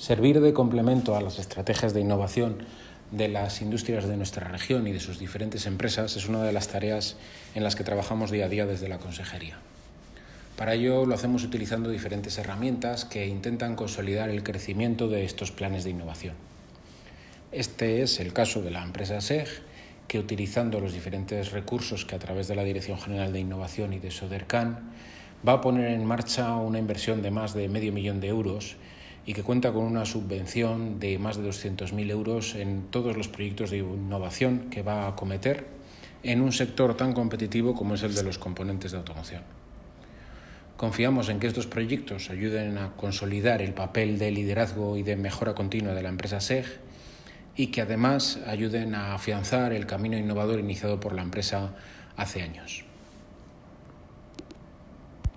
Servir de complemento a las estrategias de innovación de las industrias de nuestra región y de sus diferentes empresas es una de las tareas en las que trabajamos día a día desde la Consejería. Para ello lo hacemos utilizando diferentes herramientas que intentan consolidar el crecimiento de estos planes de innovación. Este es el caso de la empresa SEG, que utilizando los diferentes recursos que a través de la Dirección General de Innovación y de Sodercan va a poner en marcha una inversión de más de €500.000 y que cuenta con una subvención de más de 200.000 euros en todos los proyectos de innovación que va a acometer en un sector tan competitivo como es el de los componentes de automoción. Confiamos en que estos proyectos ayuden a consolidar el papel de liderazgo y de mejora continua de la empresa SEG y que además ayuden a afianzar el camino innovador iniciado por la empresa hace años.